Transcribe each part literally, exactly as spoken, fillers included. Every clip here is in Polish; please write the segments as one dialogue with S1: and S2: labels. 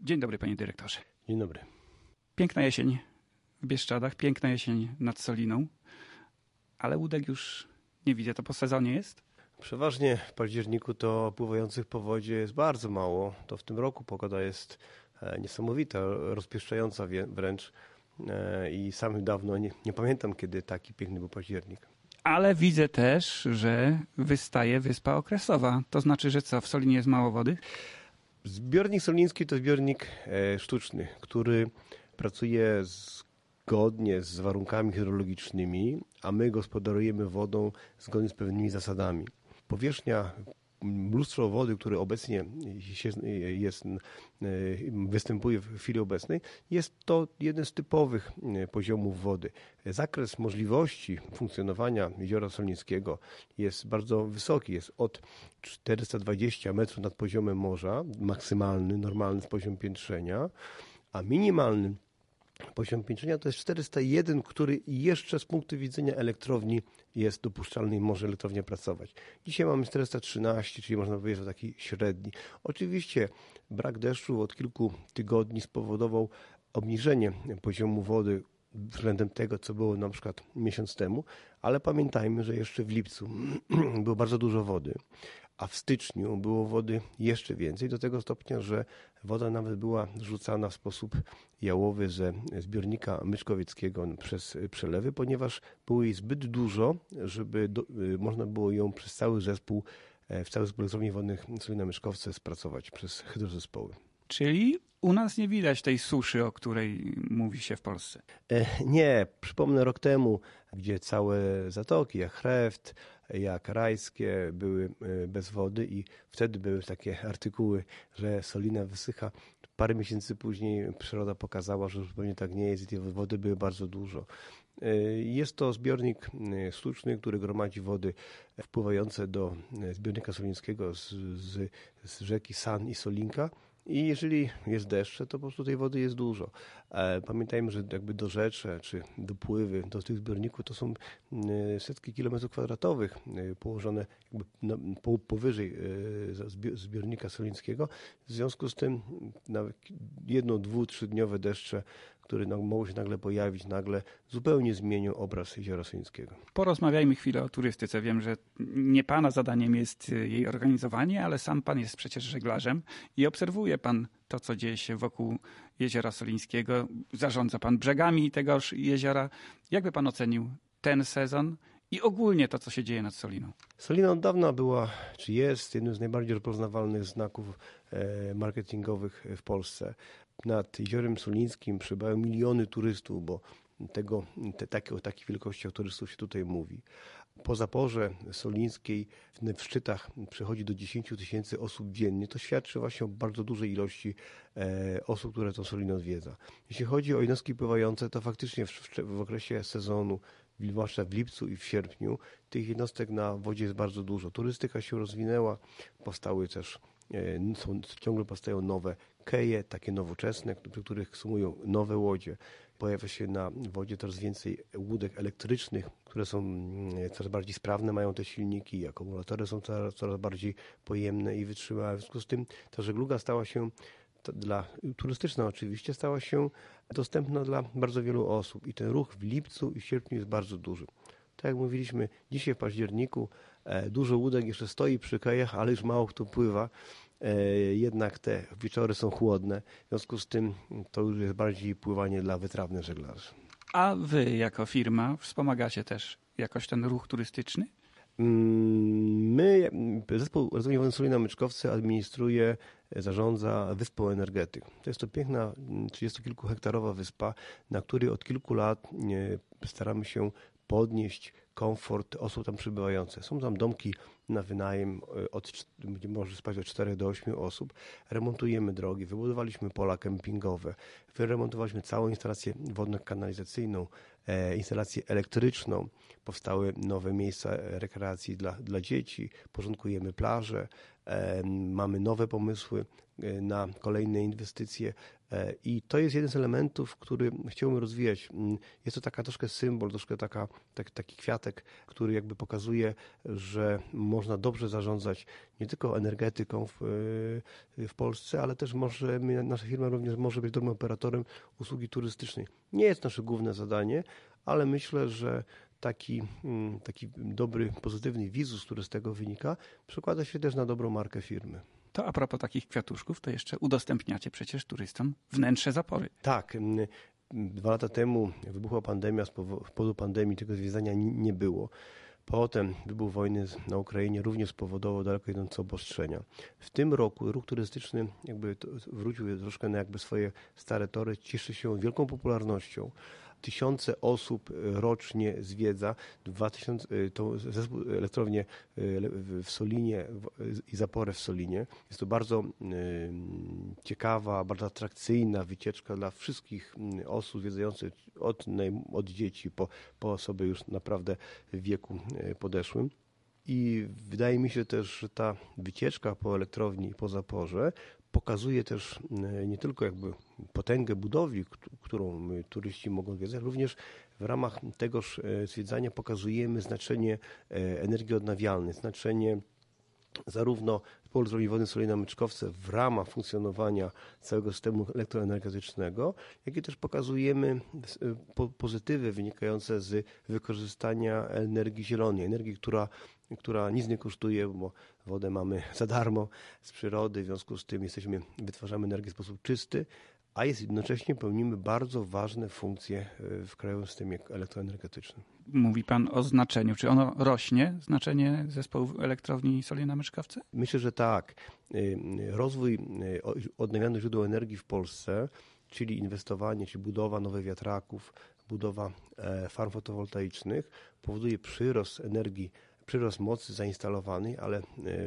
S1: Dzień dobry, panie dyrektorze.
S2: Dzień dobry.
S1: Piękna jesień w Bieszczadach, piękna jesień nad Soliną, ale łódek już nie widzę. To po sezonie jest?
S2: Przeważnie w październiku to pływających po wodzie jest bardzo mało. To w tym roku pogoda jest niesamowita, rozpieszczająca wręcz i sam dawno nie, nie pamiętam, kiedy taki piękny był październik.
S1: Ale widzę też, że wystaje wyspa okresowa. To znaczy, że co, w Solinie jest mało wody?
S2: Zbiornik soliński to zbiornik sztuczny, który pracuje zgodnie z warunkami hydrologicznymi, a my gospodarujemy wodą zgodnie z pewnymi zasadami. Powierzchnia, mnóstwo wody, które obecnie jest, występuje w chwili obecnej, jest to jeden z typowych poziomów wody. Zakres możliwości funkcjonowania jeziora Solińskiego jest bardzo wysoki, jest od czterysta dwadzieścia metrów nad poziomem morza, maksymalny, normalny poziom piętrzenia, a minimalny poziom piętrzenia to jest czterysta jeden, który jeszcze z punktu widzenia elektrowni jest dopuszczalny i może elektrownia pracować. Dzisiaj mamy czterysta trzynaście, czyli można powiedzieć, że taki średni. Oczywiście brak deszczu od kilku tygodni spowodował obniżenie poziomu wody względem tego, co było na przykład miesiąc temu, ale pamiętajmy, że jeszcze w lipcu było bardzo dużo wody, a w styczniu było wody jeszcze więcej, do tego stopnia, że woda nawet była rzucana w sposób jałowy ze zbiornika Myczkowieckiego przez przelewy, ponieważ było jej zbyt dużo, żeby do, można było ją przez cały zespół, w cały zespół elektrowni wodnych Solina Myczkowce spracować przez hydrozespoły.
S1: Czyli u nas nie widać tej suszy, o której mówi się w Polsce.
S2: Nie, przypomnę rok temu, gdzie całe zatoki, jak Chreft, jak Rajskie były bez wody i wtedy były takie artykuły, że Solina wysycha. Parę miesięcy później przyroda pokazała, że zupełnie tak nie jest i tej wody były bardzo dużo. Jest to zbiornik sztuczny, który gromadzi wody wpływające do zbiornika solińskiego z, z, z rzeki San i Solinka. I jeżeli jest deszcz, to po prostu tej wody jest dużo. Pamiętajmy, że jakby dorzecze czy dopływy do tych zbiorników to są setki kilometrów kwadratowych położone jakby powyżej zbiornika solińskiego. W związku z tym nawet jedno, dwu, trzydniowe deszcze, które mogą się nagle pojawić, nagle zupełnie zmienią obraz jeziora solińskiego.
S1: Porozmawiajmy chwilę o turystyce. Wiem, że nie pana zadaniem jest jej organizowanie, ale sam pan jest przecież żeglarzem i obserwuje pan to, co dzieje się wokół jeziora solińskiego. Zarządza pan brzegami tegoż jeziora. Jakby pan ocenił ten sezon i ogólnie to, co się dzieje nad Soliną?
S2: Solina od dawna była, czy jest jednym z najbardziej rozpoznawalnych znaków marketingowych w Polsce. Nad jeziorem solińskim przybywają miliony turystów, bo tego, te, takie, o takich wielkościach turystów się tutaj mówi. Po zaporze solińskiej w szczytach przychodzi do dziesięć tysięcy osób dziennie. To świadczy właśnie o bardzo dużej ilości e, osób, które tą Solinę odwiedza. Jeśli chodzi o jednostki pływające, to faktycznie w, w, w okresie sezonu, zwłaszcza w lipcu i w sierpniu, tych jednostek na wodzie jest bardzo dużo. Turystyka się rozwinęła, powstały też Są, ciągle powstają nowe keje, takie nowoczesne, przy których sumują nowe łodzie. Pojawia się na wodzie coraz więcej łódek elektrycznych, które są coraz bardziej sprawne, mają te silniki, akumulatory są coraz, coraz bardziej pojemne i wytrzymałe. W związku z tym ta żegluga stała się, dla turystyczna oczywiście, stała się dostępna dla bardzo wielu osób i ten ruch w lipcu i sierpniu jest bardzo duży. Tak jak mówiliśmy, dzisiaj w październiku dużo łódek jeszcze stoi przy kajach, ale już mało kto pływa. Jednak te wieczory są chłodne. W związku z tym to już jest bardziej pływanie dla wytrawnych żeglarzy.
S1: A wy jako firma wspomagacie też jakoś ten ruch turystyczny?
S2: My, Zespół Rozwoju Wodny Solina Myczkowce administruje, zarządza Wyspą Energetyk. To jest to piękna, trzydziestokilkuhektarowa wyspa, na której od kilku lat staramy się podnieść komfort osób tam przybywających. Są tam domki na wynajem, od, gdzie może spać od czterech do ośmiu osób. Remontujemy drogi, wybudowaliśmy pola kempingowe, wyremontowaliśmy całą instalację wodno-kanalizacyjną, e, instalację elektryczną. Powstały nowe miejsca rekreacji dla, dla dzieci, porządkujemy plaże, e, mamy nowe pomysły na kolejne inwestycje i to jest jeden z elementów, który chciałbym rozwijać. Jest to taka troszkę symbol, troszkę taka, tak, taki kwiatek, który jakby pokazuje, że można dobrze zarządzać nie tylko energetyką w, w Polsce, ale też może, nasza firma również może być dobrym operatorem usługi turystycznej. Nie jest nasze główne zadanie, ale myślę, że taki, taki dobry, pozytywny wizus, który z tego wynika, przekłada się też na dobrą markę firmy.
S1: To a propos takich kwiatuszków, to jeszcze udostępniacie przecież turystom wnętrze zapory.
S2: Tak. Dwa lata temu, jak wybuchła pandemia, z powodu pandemii tego zwiedzania nie było. Potem wybuch wojny na Ukrainie również spowodował daleko idące obostrzenia. W tym roku ruch turystyczny jakby wrócił troszkę na jakby swoje stare tory, cieszy się wielką popularnością. Tysiące osób rocznie zwiedza. dwa tysiące, to zespół elektrownię w Solinie i zaporę w Solinie. Jest to bardzo ciekawa, bardzo atrakcyjna wycieczka dla wszystkich osób zwiedzających od, od dzieci po, po osoby już naprawdę w wieku podeszłym. I wydaje mi się też, że ta wycieczka po elektrowni i po zaporze pokazuje też nie tylko jakby potęgę budowli, którą turyści mogą zwiedzać, również w ramach tegoż zwiedzania pokazujemy znaczenie energii odnawialnej, znaczenie zarówno Polu Elektrowni Wodnej Solina-Myczkowce w ramach funkcjonowania całego systemu elektroenergetycznego, jak i też pokazujemy pozytywy wynikające z wykorzystania energii zielonej, energii, która, która nic nie kosztuje, bo wodę mamy za darmo z przyrody, w związku z tym jesteśmy, wytwarzamy energię w sposób czysty, a jest jednocześnie pełnimy bardzo ważne funkcje w krajowym systemie elektroenergetycznym.
S1: Mówi pan o znaczeniu. Czy ono rośnie, znaczenie zespołu elektrowni Solina-Myczkowce?
S2: Myślę, że tak. Rozwój odnawialnych źródeł energii w Polsce, czyli inwestowanie, czy budowa nowych wiatraków, budowa farm fotowoltaicznych powoduje przyrost energii, przyrost mocy zainstalowanej, ale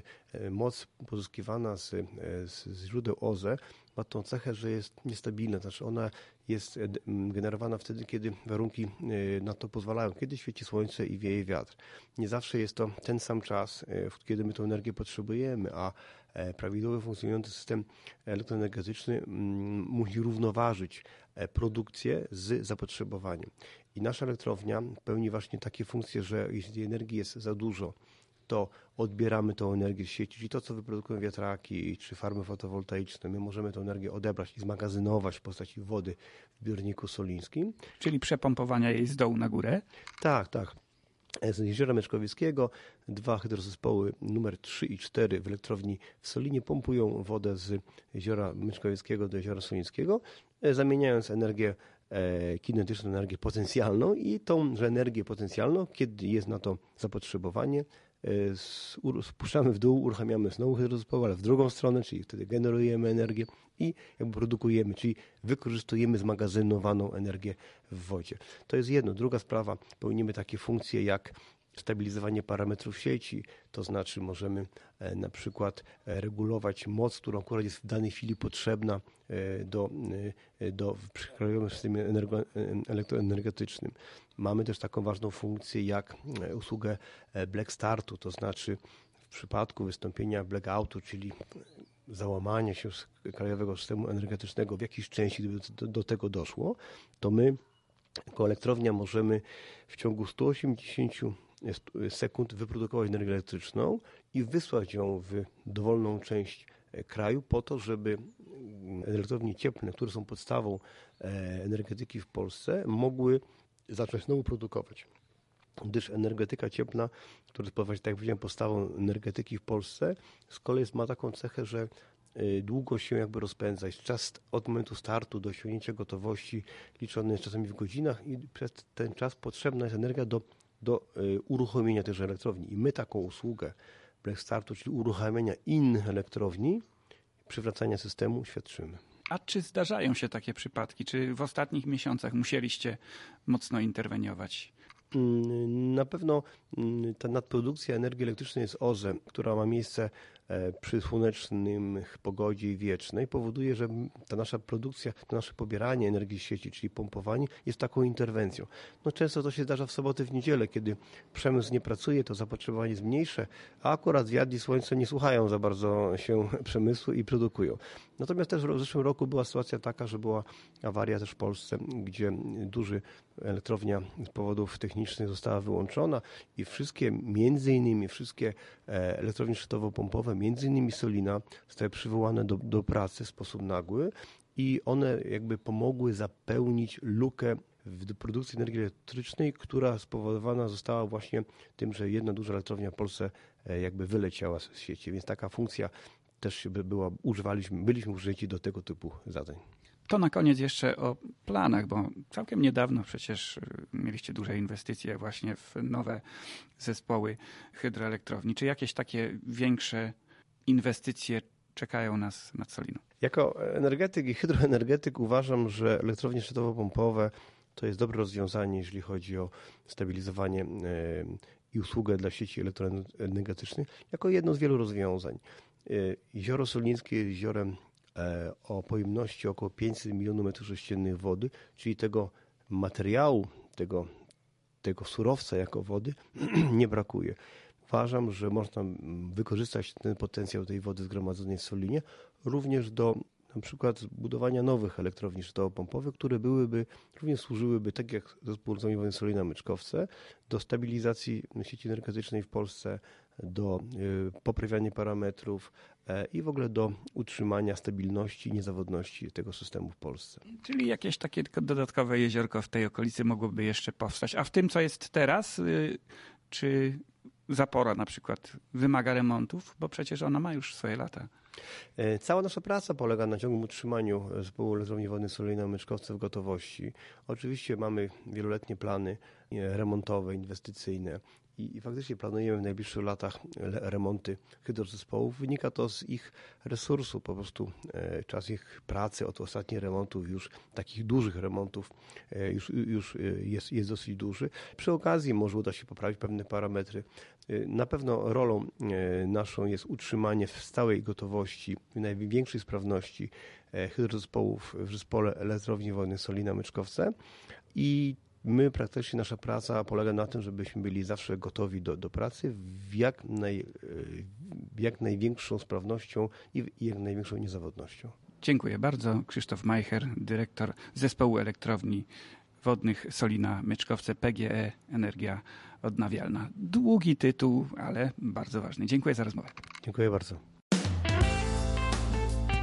S2: moc pozyskiwana z, z źródeł O Z E ma tą cechę, że jest niestabilna, znaczy ona jest generowana wtedy, kiedy warunki na to pozwalają, kiedy świeci słońce i wieje wiatr. Nie zawsze jest to ten sam czas, kiedy my tę energię potrzebujemy, a prawidłowy funkcjonujący system elektroenergetyczny musi równoważyć produkcję z zapotrzebowaniem. I nasza elektrownia pełni właśnie takie funkcje, że jeśli energii jest za dużo, to odbieramy tą energię z sieci, czyli to, co wyprodukują wiatraki czy farmy fotowoltaiczne, my możemy tę energię odebrać i zmagazynować w postaci wody w zbiorniku solińskim.
S1: Czyli przepompowania jej z dołu na górę?
S2: Tak, tak. Z Jeziora Myczkowickiego dwa hydrozespoły numer trzy i cztery w elektrowni w Solinie pompują wodę z Jeziora Myczkowickiego do Jeziora Solińskiego, zamieniając energię kinetyczną, energię potencjalną i tą że energię potencjalną, kiedy jest na to zapotrzebowanie, spuszczamy w dół, uruchamiamy znowu hydrozespoły, ale w drugą stronę, czyli wtedy generujemy energię i jakby produkujemy, czyli wykorzystujemy zmagazynowaną energię w wodzie. To jest jedno. Druga sprawa, pełnimy takie funkcje jak stabilizowanie parametrów sieci, to znaczy możemy na przykład regulować moc, którą akurat jest w danej chwili potrzebna do, do, w krajowym systemie elektroenergetycznym. Mamy też taką ważną funkcję jak usługę black startu, to znaczy w przypadku wystąpienia blackoutu, czyli załamania się z krajowego systemu energetycznego w jakiejś części, gdyby do, do tego doszło, to my jako elektrownia możemy w ciągu stu osiemdziesięciu sekund wyprodukować energię elektryczną i wysłać ją w dowolną część kraju po to, żeby elektrownie cieplne, które są podstawą energetyki w Polsce, mogły zacząć znowu produkować. Gdyż energetyka cieplna, która jest, tak jak powiedziałem, podstawą energetyki w Polsce, z kolei ma taką cechę, że długo się jakby rozpędza. Jest czas od momentu startu do osiągnięcia gotowości liczony jest czasami w godzinach i przez ten czas potrzebna jest energia do, do uruchomienia też elektrowni. I my taką usługę black startu, czyli uruchamiania innych elektrowni, przywracania systemu świadczymy.
S1: A czy zdarzają się takie przypadki? Czy w ostatnich miesiącach musieliście mocno interweniować?
S2: Na pewno ta nadprodukcja energii elektrycznej z O Z E, która ma miejsce przy słonecznym pogodzie wiecznej, powoduje, że ta nasza produkcja, to nasze pobieranie energii z sieci, czyli pompowanie, jest taką interwencją. No często to się zdarza w soboty, w niedzielę, kiedy przemysł nie pracuje, to zapotrzebowanie jest mniejsze, a akurat wiatr i słońce nie słuchają za bardzo się przemysłu i produkują. Natomiast też w zeszłym roku była sytuacja taka, że była awaria też w Polsce, gdzie duży elektrownia z powodów technicznych została wyłączona i wszystkie, między innymi wszystkie elektrownie szczytowo-pompowe między innymi Solina, zostały przywołane do, do pracy w sposób nagły i one jakby pomogły zapełnić lukę w produkcji energii elektrycznej, która spowodowana została właśnie tym, że jedna duża elektrownia w Polsce jakby wyleciała z sieci, więc taka funkcja też by była, używaliśmy, byliśmy użyci do tego typu zadań.
S1: To na koniec jeszcze o planach, bo całkiem niedawno przecież mieliście duże inwestycje właśnie w nowe zespoły hydroelektrowni. Czy jakieś takie większe inwestycje czekają nas nad Soliną?
S2: Jako energetyk i hydroenergetyk uważam, że elektrownie szczytowo-pompowe to jest dobre rozwiązanie, jeżeli chodzi o stabilizowanie i usługę dla sieci elektroenergetycznych, jako jedno z wielu rozwiązań. Jezioro Solińskie jest jeziorem o pojemności około pięćset milionów metrów sześciennych wody, czyli tego materiału, tego, tego surowca jako wody nie brakuje. Uważam, że można wykorzystać ten potencjał tej wody zgromadzonej w Solinie również do na przykład budowania nowych elektrowni szczytowo-pompowych, które byłyby, również służyłyby, tak jak zespół elektrowni Solina Myczkowce, do stabilizacji sieci energetycznej w Polsce, do y, poprawiania parametrów y, i w ogóle do utrzymania stabilności i niezawodności tego systemu w Polsce.
S1: Czyli jakieś takie dodatkowe jeziorko w tej okolicy mogłoby jeszcze powstać. A w tym, co jest teraz, y, czy Zapora na przykład wymaga remontów, bo przecież ona ma już swoje lata.
S2: Cała nasza praca polega na ciągłym utrzymaniu zespołu elektrowni wodnej Solina Myczkowce w gotowości. Oczywiście mamy wieloletnie plany remontowe, inwestycyjne i, i faktycznie planujemy w najbliższych latach remonty hydrozespołów. Wynika to z ich resursu, po prostu e, czas ich pracy od ostatnich remontów, już takich dużych remontów e, już, już jest, jest dosyć duży. Przy okazji może uda się poprawić pewne parametry. E, na pewno rolą e, naszą jest utrzymanie w stałej gotowości, w największej sprawności e, hydrozespołów w zespole elektrowni wodnej Solina Myczkowce i my praktycznie nasza praca polega na tym, żebyśmy byli zawsze gotowi do, do pracy w jak, naj, w jak największą sprawnością i, i jak największą niezawodnością.
S1: Dziękuję bardzo. Krzysztof Majcher, dyrektor Zespołu Elektrowni Wodnych Solina Myczkowce P G E Energia Odnawialna. Długi tytuł, ale bardzo ważny. Dziękuję za rozmowę.
S2: Dziękuję bardzo.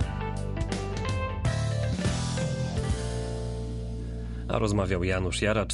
S3: A rozmawiał Janusz Jaracz.